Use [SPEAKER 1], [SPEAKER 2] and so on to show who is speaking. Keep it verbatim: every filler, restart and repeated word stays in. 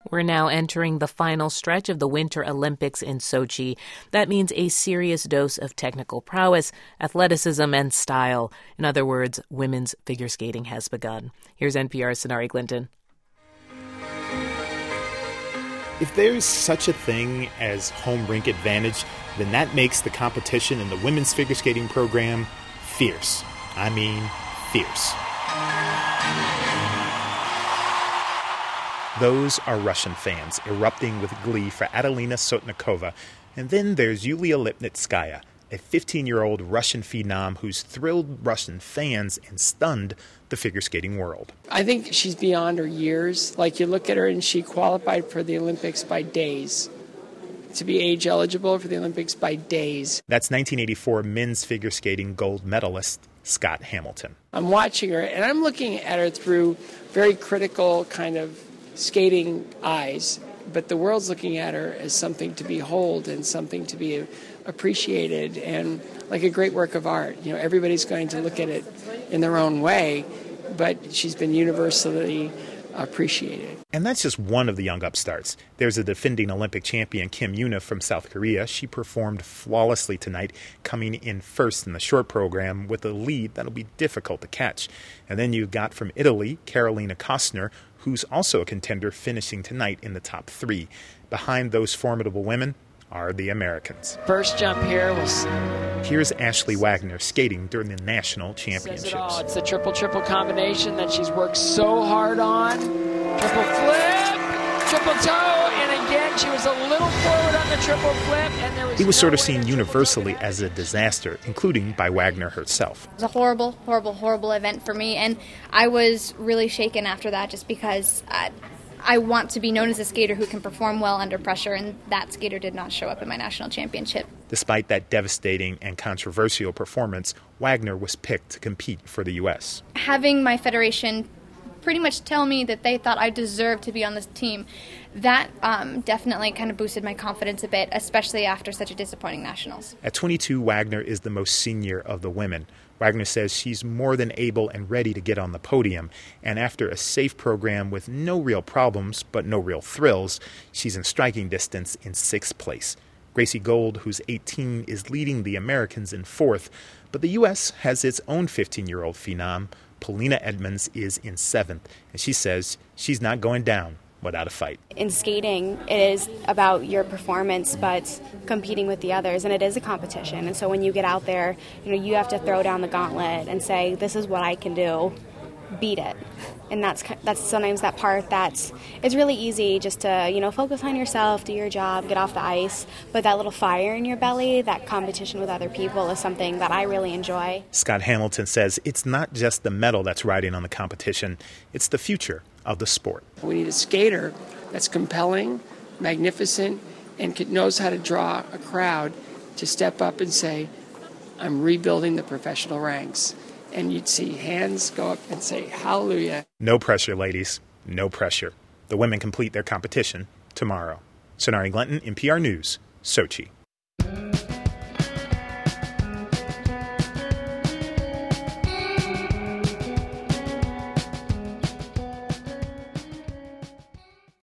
[SPEAKER 1] We're now entering the final stretch of the Winter Olympics in Sochi. That means a serious dose of technical prowess, athleticism, and style. In other words, women's figure skating has begun. Here's N P R's Sonari Glinton.
[SPEAKER 2] If there's such a thing as home rink advantage, then that makes the competition in the women's figure skating program fierce. I mean, fierce. Those are Russian fans erupting with glee for Adelina Sotnikova. And then there's Yulia Lipnitskaya, a fifteen-year-old Russian phenom who's thrilled Russian fans and stunned the figure skating world.
[SPEAKER 3] I think she's beyond her years. Like, you look at her and she qualified for the Olympics by days. To be age eligible for the Olympics by days.
[SPEAKER 2] That's nineteen eighty-four men's figure skating gold medalist Scott Hamilton.
[SPEAKER 3] I'm watching her and I'm looking at her through very critical kind of skating eyes, but the world's looking at her as something to behold and something to be appreciated and like a great work of art. You know, everybody's going to look at it in their own way, but she's been universally appreciated.
[SPEAKER 2] And that's just one of the young upstarts. There's a defending Olympic champion, Kim Yuna from South Korea. She performed flawlessly tonight, coming in first in the short program with a lead that'll be difficult to catch. And then you've got from Italy, Carolina Kostner, who's also a contender, finishing tonight in the top three. Behind those formidable women are the Americans.
[SPEAKER 3] First jump here was...
[SPEAKER 2] Here's Ashley Wagner skating during the national championships.
[SPEAKER 3] Says it all. It's the triple-triple combination that she's worked so hard on. Triple flip, triple toe, and again she was a little forward on the triple flip. And there was
[SPEAKER 2] he was
[SPEAKER 3] no
[SPEAKER 2] sort of
[SPEAKER 3] way
[SPEAKER 2] seen
[SPEAKER 3] the
[SPEAKER 2] universally as a disaster, including by Wagner herself.
[SPEAKER 4] It was a horrible, horrible, horrible event for me, and I was really shaken after that just because I, I want to be known as a skater who can perform well under pressure, and that skater did not show up in my national championship.
[SPEAKER 2] Despite that devastating and controversial performance, Wagner was picked to compete for the U S.
[SPEAKER 4] Having my federation pretty much tell me that they thought I deserved to be on this team, that um, definitely kind of boosted my confidence a bit, especially after such a disappointing nationals.
[SPEAKER 2] At twenty-two, Wagner is the most senior of the women. Wagner says she's more than able and ready to get on the podium, and after a safe program with no real problems but no real thrills, she's in striking distance in sixth place. Gracie Gold, who's eighteen, is leading the Americans in fourth, but the U S has its own fifteen-year-old phenom. Polina Edmonds is in seventh, and she says she's not going down without a fight.
[SPEAKER 5] In skating, it is about your performance, but competing with the others, and it is a competition. And so when you get out there, you know, you have to throw down the gauntlet and say, this is what I can do, beat it. And that's that's sometimes that part that's it's really easy just to, you know, focus on yourself, do your job, get off the ice. But that little fire in your belly, that competition with other people is something that I really enjoy.
[SPEAKER 2] Scott Hamilton says it's not just the medal that's riding on the competition, it's the future of the sport.
[SPEAKER 3] We need a skater that's compelling, magnificent, and knows how to draw a crowd to step up and say, I'm rebuilding the professional ranks. And you'd see hands go up and say, hallelujah.
[SPEAKER 2] No pressure, ladies. No pressure. The women complete their competition tomorrow. Sonari Glinton, N P R News, Sochi.